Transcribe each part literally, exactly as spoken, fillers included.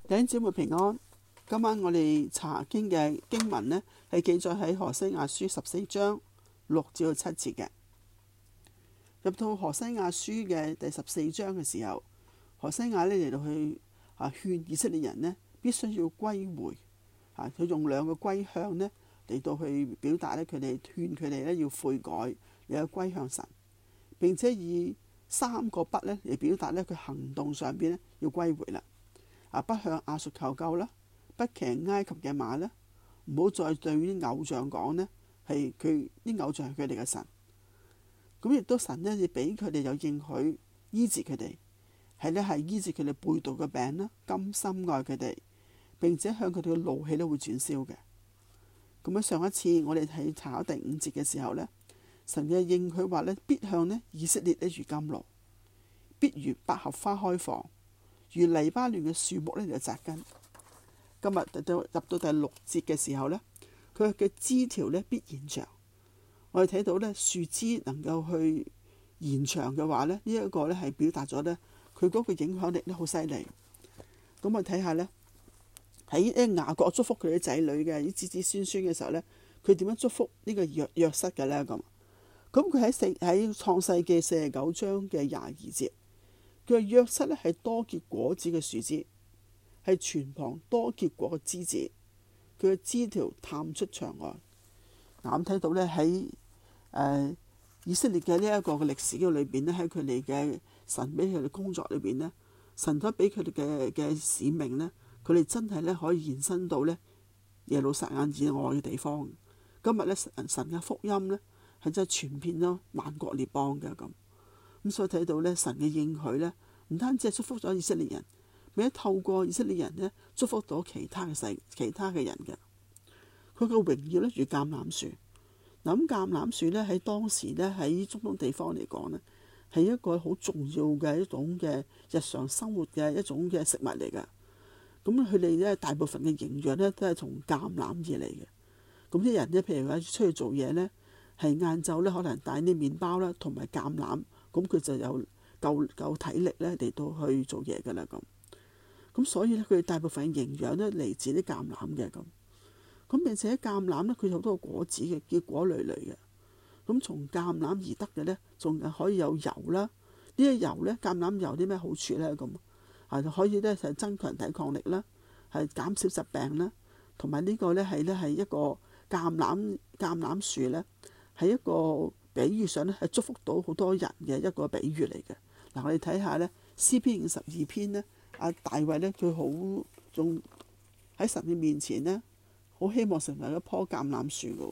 弟兄姊妹平安。今晚我哋查經嘅經文呢，係記載喺何西亞書十四章六至到七節嘅。入到何西亞書嘅第十四章嘅時候，何西亞呢嚟到去啊勸以色列人呢必須要歸回啊，佢用兩個歸向呢嚟到去表達呢，佢哋勸佢哋呢要悔改，嚟到歸向神，並且以三個不呢嚟表達呢佢行動上邊呢要歸回啦。啊，不向亞述求救啦，不騎埃及嘅馬啦，唔好再對啲偶像講呢係佢啲偶像係佢哋嘅神。咁亦都神呢亦俾佢哋有應許醫治佢哋，係呢係醫治佢哋背道嘅病啦，甘心愛佢哋，並且向佢哋嘅怒氣呢會轉消嘅。咁喺上一次我哋喺查考第五節嘅時候呢，神嘅應許話呢必向呢以色列呢如甘露，必如百合花開放，如黎巴嫩嘅樹木呢就扎根。今日入到第六節嘅時候呢，佢嘅枝條呢必延長。我哋睇到呢樹枝能夠去延長嘅話呢，呢、這、一個呢係表達咗呢佢嗰個影響力呢好犀利。咁我睇下呢，喺呢雅各祝福佢啲仔女嘅啲子子孫孫嘅時候呢，佢點樣祝福呢個約約瑟嘅呢？咁咁佢喺四喺創世記四十九章嘅廿二節，佢話約瑟呢係多結果子嘅樹枝，係泉旁多結果嘅枝子，佢嘅枝條探出牆外。嗱，咁睇到呢，喺誒、呃、以色列嘅呢一個嘅歷史嘅裏邊呢，喺佢哋嘅神俾佢哋工作裏邊呢，神都俾佢哋嘅嘅使命呢，佢哋真係呢可以延伸到呢耶路撒冷以外嘅地方。今日呢，神嘅福音呢係真係傳遍咗萬國列邦嘅咁。咁所以睇到呢，神嘅應許呢，唔單止係祝福咗以色列人，並且透過以色列人呢祝福到其他嘅世其他嘅人嘅。佢個榮耀呢如橄欖樹。嗱，咁橄欖樹呢喺當時呢喺中東地方嚟講呢，係一個好重要嘅一種嘅日常生活嘅一種嘅食物嚟㗎。咁佢哋呢大部分嘅營養呢都係從橄欖而嚟嘅。咁啲人呢，譬如話出去做嘢呢，係晏晝呢可能帶啲麵包啦，同埋橄欖，咁佢就有夠夠體力呢嚟到去做嘢㗎啦咁。咁所以呢，佢哋大部分營養呢嚟自啲橄欖嘅咁。咁並且橄欖呢，佢有好多果子嘅，結果累累嘅。咁從橄欖而得嘅呢，仲可以有油啦。呢啲油呢，橄欖油啲咩好處呢？咁啊，可以呢，係增強抵抗力啦，係減少疾病啦。同埋呢個呢，係呢係一個橄欖橄欖樹呢，係一個比喻上呢，係祝福到好多人嘅一個比喻嚟嘅。嗱，我哋睇下呢，詩篇五十二篇呢，阿大衛呢，佢好仲喺神嘅面前呢，好希望成為一棵橄欖樹嘅。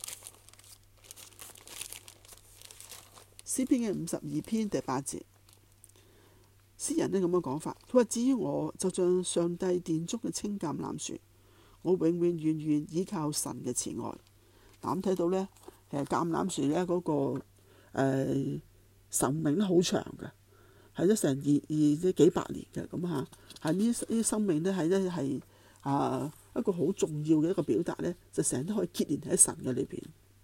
詩篇嘅五十二篇第八節，詩人呢咁樣講法，佢話：至於我，就像上帝殿中嘅青橄欖樹，我永永遠遠依靠神嘅慈愛。嗱，咁睇到呢，其實橄欖樹呢嗰、那個誒、呃、壽命好長嘅，係咗成二二幾百年嘅咁嚇。係呢呢生命呢，係呢係啊。一個好重要嘅一個表達呢，就成日都可以結連喺神嘅裏邊。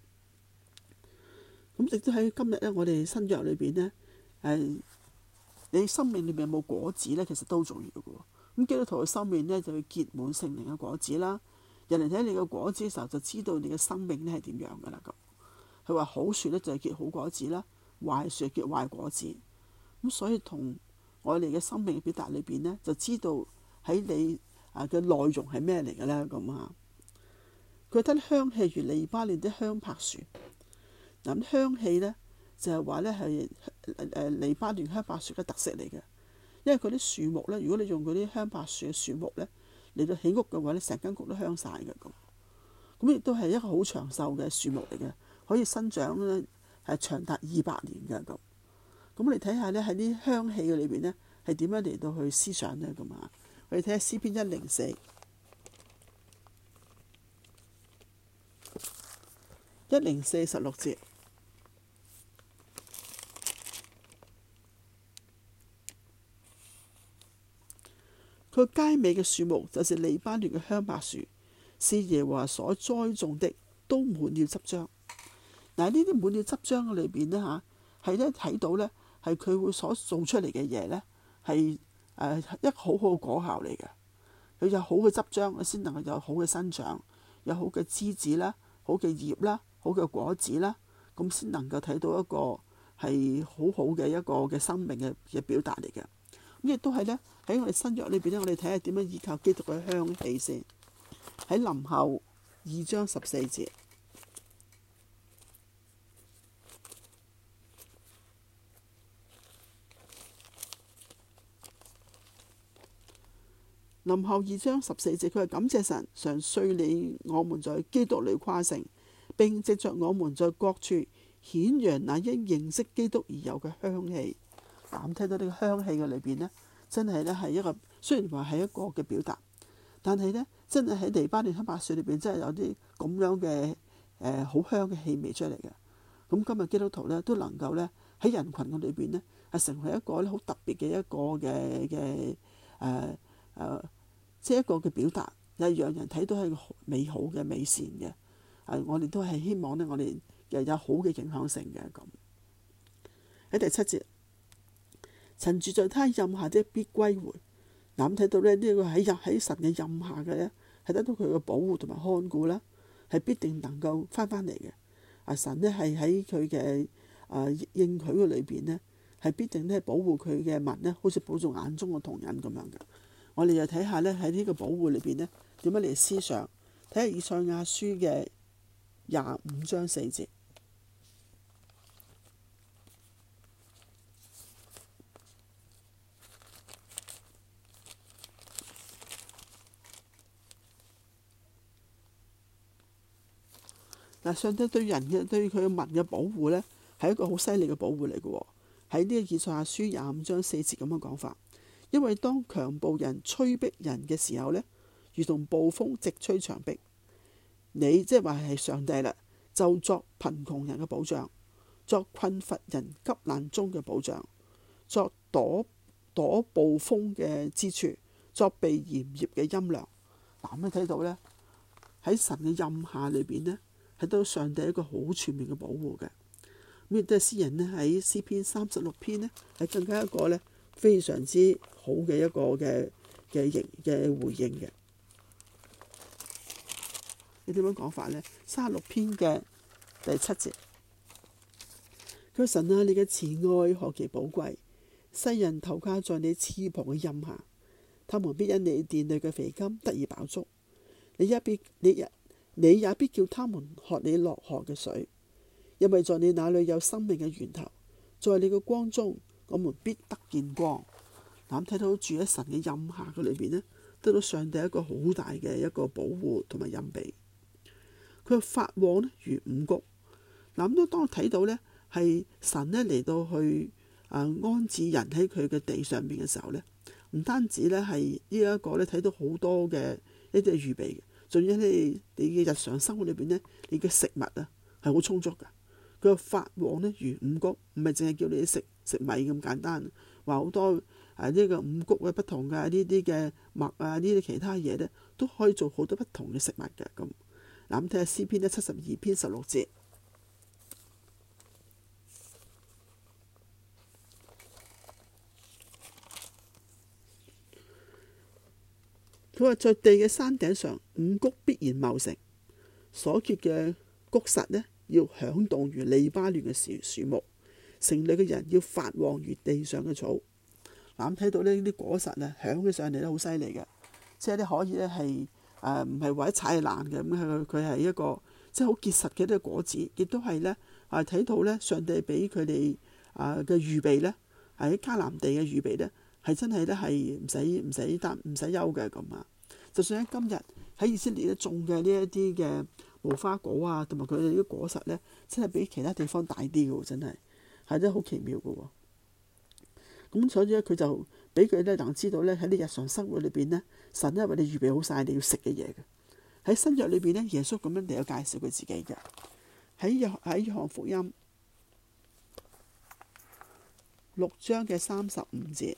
咁亦都喺今日呢，我哋新約裏邊呢，誒，你生命裏面有冇果子呢？其實都重要嘅。咁基督徒嘅生命呢，就要結滿聖靈嘅果子啦。人哋睇你嘅果子嘅時候，就知道你嘅生命呢係點樣噶啦。咁佢話好樹呢，就係結好果子啦，壞樹結壞果子。咁所以同我哋嘅生命嘅表達裏邊呢，就知道喺你啊嘅內容係咩嚟嘅咧？咁啊，佢得香氣如黎巴嫩啲香柏樹。嗱，咁香氣咧就係話咧係誒黎巴嫩香柏樹嘅特色嚟嘅，因為嗰啲樹木咧，如果你用嗰啲香柏樹嘅樹木咧嚟到起屋嘅話咧，成間屋都香晒嘅咁。咁亦都係一個好長壽嘅樹木嚟嘅，可以生長咧係長達二百年嘅咁。咁你睇下咧喺啲香氣嘅裏邊咧係點樣嚟到去思想咧咁啊？我哋睇下詩篇一零四，一零四十六節，佢佳美嘅樹木就是黎巴嫩嘅香柏樹，是耶和華所栽種的，都滿了汁漿。嗱，呢啲滿了汁漿嘅裏邊呢，嚇，係咧睇到呢，係佢會所做出嚟嘅嘢呢，係誒一好好嘅果效嚟嘅。 佢有好嘅汁漿，先能夠有好嘅生長，有好嘅枝子啦，好嘅葉啦，好嘅果子啦，咁先能夠睇到一個係好好嘅一個嘅生命嘅嘅表達嚟嘅。咁亦都係呢，喺我哋新約裏邊呢，我哋睇下點樣依靠基督嘅香氣先。喺林後二章十四節，林後二章十四節，佢係感謝神常率領我們在基督裏誇勝，並藉着我們在各處顯揚那因認識基督而有嘅香氣。嗱，咁睇到呢個香氣嘅裏邊呢，真係呢係一個，雖然話係一個嘅表達，但係呢，真係喺黎巴嫩香柏樹裏邊真係有啲咁樣嘅誒好香嘅氣味出嚟嘅。咁今日基督徒呢，都能夠呢喺人群嘅裏邊呢，係成為一個咧好特別嘅一個嘅嘅誒誒，即係一個嘅表達，又係讓人睇到係美好嘅美善嘅。誒，我哋都係希望呢，我哋又有好嘅影響性嘅咁。喺第七節，曾住在他蔭下的必歸回。嗱，咁睇到咧，呢個喺入喺神嘅蔭下嘅咧，係得到佢嘅保護同埋看顧啦，係必定能夠翻返嚟嘅。啊，神呢係喺佢嘅啊應許嘅裏邊呢，係必定咧保護佢嘅民呢，好似保住眼中嘅瞳人咁樣嘅。我哋又睇下呢，喺呢個保護裏邊呢，點樣嚟思想？睇下以賽亞書嘅廿五章四節。嗱，上帝對人嘅對佢嘅民嘅保護呢，係一個好犀利嘅保護嚟嘅。喺呢個以賽亞書廿五章四節咁樣講法，因為當強暴人催逼人嘅時候呢，如同暴風直吹牆壁，你即係話係上帝啦，就作貧窮人嘅保障，作困乏人急難中嘅保障，作躲躲暴風嘅之處，作避炎熱嘅陰涼。嗱，咁你睇到呢，喺神嘅蔭下裏邊呢，係得到上帝一個好全面嘅保護嘅。咁亦都係詩人呢，喺詩篇三十六篇呢，係更加一個呢非常之好嘅一個嘅嘅形嘅回應嘅。你點樣講法呢？三十六篇嘅第七節，佢話神啊，你嘅慈愛何其寶貴，世人投靠在你翅膀嘅蔭下，他們必因你殿裏嘅肥甘得以飽足。你也必你也你也必叫他們喝你落河嘅水，因為在你那裏有生命嘅源頭，在你嘅光中，我們必得見光。嗱，睇到住喺神嘅蔭下嘅裏邊呢，得到上帝一個好大嘅一個保護同埋蔭庇。佢發旺呢如五穀。嗱，咁都當我睇到呢係神呢嚟到去啊安置人喺佢嘅地上面嘅時候呢，唔單止呢係呢一個呢睇到好多嘅呢啲預備嘅。仲要你你嘅日常生活裏邊呢，你嘅食物啊係好充足噶。佢話發旺呢如五穀，唔係淨係叫你食食米咁簡單。話好多誒呢個五穀嘅不同嘅呢啲嘅麥啊，呢啲其他嘢呢，都可以做好多不同嘅食物嘅咁。嗱，咁睇下詩篇呢七十二篇十六節，佢話在地嘅山頂上，五穀必然茂盛，所結嘅穀實呢，要響動如利巴嫩嘅樹樹木，城裏嘅人要發旺如地上嘅草。嗱，咁睇到呢啲果實啊，響起上嚟都好犀利嘅，即係啲可以呢係誒唔係話一踩爛嘅，咁佢佢係一個即係好結實嘅啲果子，亦都係呢啊睇到呢上帝俾佢哋啊嘅預備呢，喺迦南地嘅預備呢，係真係咧，係唔使唔使擔唔使憂嘅咁啊！就算喺今日喺以色列咧種嘅呢一啲嘅無花果啊，同埋佢哋啲果實咧，真係比其他地方大啲嘅喎，真係係真係好奇妙嘅喎。咁所以咧，佢就俾佢咧能知道咧喺啲日常生活裏邊咧，神咧為你預備好晒你要食嘅嘢嘅。喺新約裏邊咧，耶穌咁樣嚟有介紹佢自己嘅。喺約喺約翰福音六章嘅三十五節。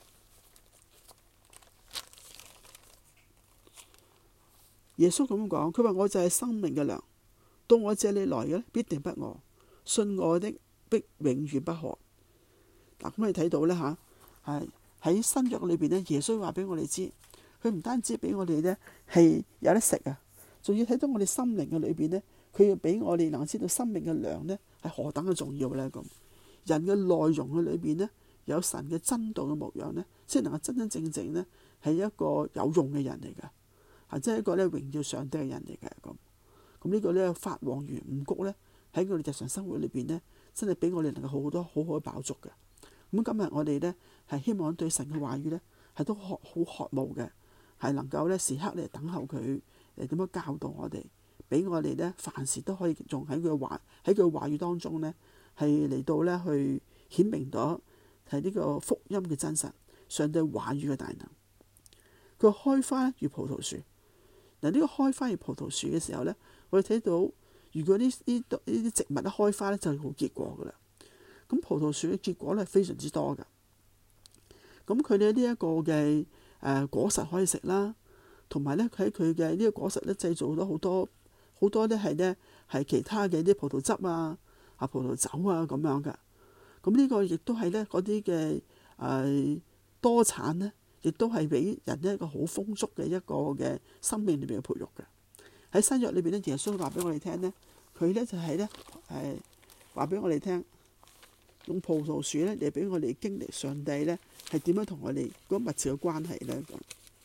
耶穌咁樣講，佢話我就係生命嘅糧，到我這裏來嘅必定不餓，信我的必永遠不渴。嗱，咁你睇到呢，吓，係喺新約裏邊呢，耶穌話俾我哋知， 佢唔單止俾我哋呢係有得食啊，仲要睇到我哋心靈嘅裏邊呢，佢要俾我哋能夠知道生命嘅糧呢係何等嘅重要呢。咁人嘅內容嘅裏邊呢，有神嘅真道嘅模樣呢，先能夠真真正正呢係一個有用嘅人嚟㗎，係即係一個咧榮耀上帝嘅人嚟嘅。咁咁呢個呢，發旺園五穀呢，喺我哋日常生活裏邊呢，真係俾我哋能夠好多好好飽足嘅。咁今日我哋呢，係希望對神嘅話語呢，係都好渴慕嘅，係能夠呢時刻嚟等候佢誒點樣教導我哋，俾我哋呢凡事都可以仲喺佢話喺佢話語當中呢，係嚟到呢去顯明咗係呢個福音嘅真實，上帝話語嘅大能。佢開花如葡萄樹。嗱，呢個開花如葡萄樹嘅時候呢，我哋睇到如果呢呢呢啲植物一開花呢，就係好結果噶啦。咁葡萄樹嘅結果咧係非常之多噶。咁佢哋呢一個嘅誒果實可以食啦，同埋咧佢喺佢嘅呢個果實咧製造咗好多好多咧係咧係其他嘅啲葡萄汁啊、啊葡萄酒啊咁樣嘅。咁呢個亦都係咧嗰啲嘅誒多產咧，亦都係俾人一個好豐足嘅一個嘅生命裏邊嘅培育嘅。喺新約裏邊咧，耶穌話俾我哋聽咧，佢咧就係咧誒話俾我哋聽。用葡萄樹咧嚟俾我哋經歷上帝咧係點樣同我哋嗰密切嘅關係咧咁。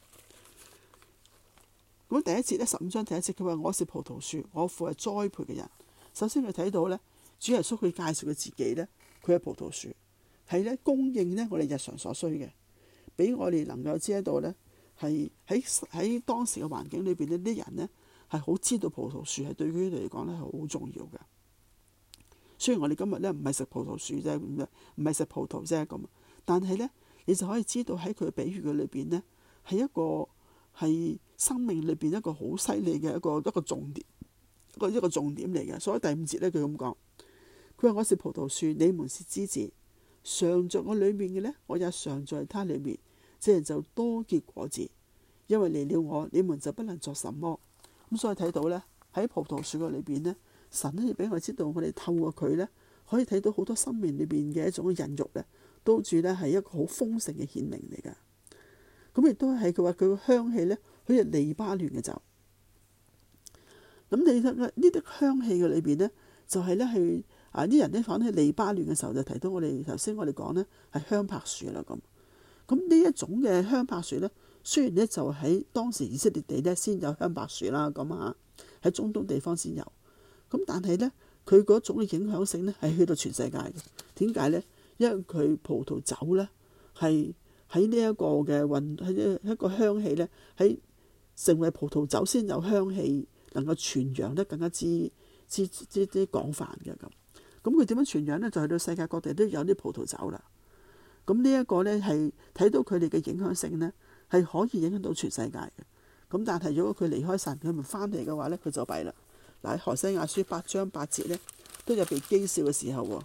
咁第一節咧十五章第一節佢話我是葡萄樹，我父係栽培嘅人。首先佢睇到咧，主耶穌佢介紹佢自己咧，佢係葡萄樹，係咧供應咧我哋日常所需嘅，俾我哋能夠知道咧係喺喺當時嘅環境裏邊呢啲人咧係好知道葡萄樹係對佢哋嚟講咧係好重要嘅。雖然我哋今日咧唔係食葡萄樹啫，唔係食葡萄啫咁，但係咧你就可以知道喺佢嘅比喻嘅裏邊咧，係一個係生命裏邊一個好犀利嘅一個一個重點，一個一個重點嚟嘅。所以第五節咧佢咁講，佢話我是葡萄樹，你們是枝子，常在我裏面嘅咧，我也常在他裏面，這人就多結果子，因為離了我，你們就不能作什麼。咁所以睇到咧喺葡萄樹嘅裏邊咧。神咧要俾我哋知道，我哋透過佢咧，可以睇到好多生命裏邊嘅一種孕育咧，都住咧係一個好豐盛嘅顯明嚟㗎。咁亦都係佢話佢個香氣咧，好似黎巴嫩嘅酒。咁你睇呢啲香氣嘅裏邊咧，就係咧係啊啲人咧講起黎巴嫩嘅時候，就提到我哋頭先我哋講咧係香柏樹啦咁。咁呢一種嘅香柏樹咧，雖然咧就喺當時以色列地咧先有香柏樹啦，咁啊喺中東地方先有。咁但係咧，佢嗰種嘅影響性咧係去到全世界嘅。點解咧？因為佢葡萄酒咧係喺呢一個嘅運喺一個香氣咧，喺成為葡萄酒先有香氣，能夠傳揚得更加之之之之廣泛嘅咁。咁佢點樣傳揚咧？就去到世界各地都有啲葡萄酒啦。咁呢一個咧係睇到佢哋嘅影響性咧，係可以影響到全世界嘅。咁但係如果佢離開神，佢唔翻嚟嘅話咧，佢就弊啦。嗱，喺何西阿書八章八節咧，都有被譏笑嘅時候喎。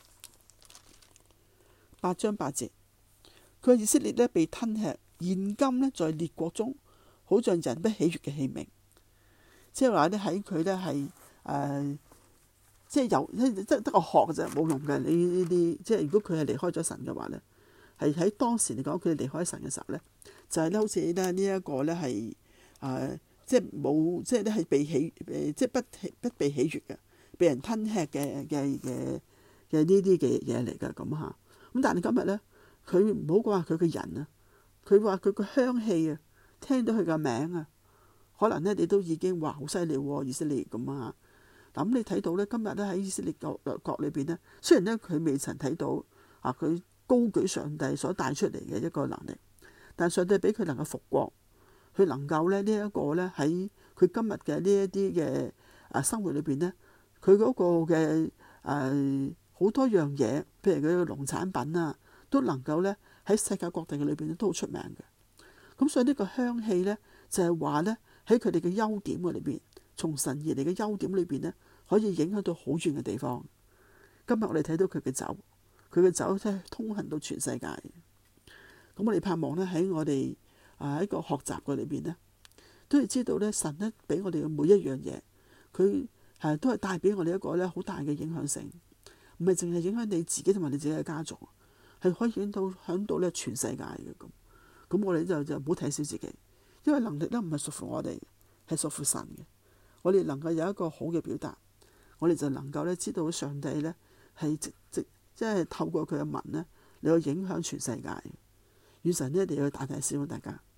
八章八節，佢話以色列咧被吞吃，現今咧在列國中，好像人不喜悅嘅器皿。即係話咧喺佢咧係誒，即係有即係得個殼嘅啫，冇用嘅。你呢啲即係如果佢係離開咗神嘅話咧，係喺當時嚟講，佢哋離開神嘅時候咧，就係、是、咧好似咧呢一個咧係誒。即係冇，即係咧係被喜誒，即係不不被喜悅嘅，被人吞吃嘅嘅嘅嘅呢啲嘅嘢嚟㗎咁嚇。咁但係今日咧，佢唔好講話佢嘅人啊，佢話佢個香氣啊，聽到佢嘅名啊，可能咧你都已經話好犀利喎，以色列咁啊。嗱咁你睇到咧，今日咧喺以色列國國裏邊咧，雖然咧佢未曾睇到啊，佢高舉上帝所帶出嚟嘅一個能力，但上帝俾佢能夠復國。佢能夠咧呢一個咧喺佢今日嘅呢一啲嘅啊生活裏邊咧，佢嗰個嘅誒好多樣嘢，譬如佢嘅農產品啊，都能夠咧喺世界各地嘅裏邊都好出名嘅。咁所以呢個香氣咧就係話咧喺佢哋嘅優點嘅裏邊，從神而嚟嘅優點裏邊咧，可以影響到好遠嘅地方。今日我哋睇到佢嘅酒，佢嘅酒真係通行到全世界。咁我哋盼望咧喺我哋。啊！喺個學習嘅裏邊呢，都係知道咧，神咧俾我哋嘅每一樣嘢，佢係都係帶俾我哋一個咧好大嘅影響性，唔係淨係影響你自己同埋你自己嘅家族，係可以影響到響到咧全世界嘅咁。咁我哋就就唔好睇小自己， 因為能力咧唔係屬乎我哋，係屬乎神嘅。我哋能夠有一個好嘅表達，我哋就能夠咧知道上帝咧係直直即係透過佢嘅文咧，你去影響全世界。願神呢，一定要大大使用大家。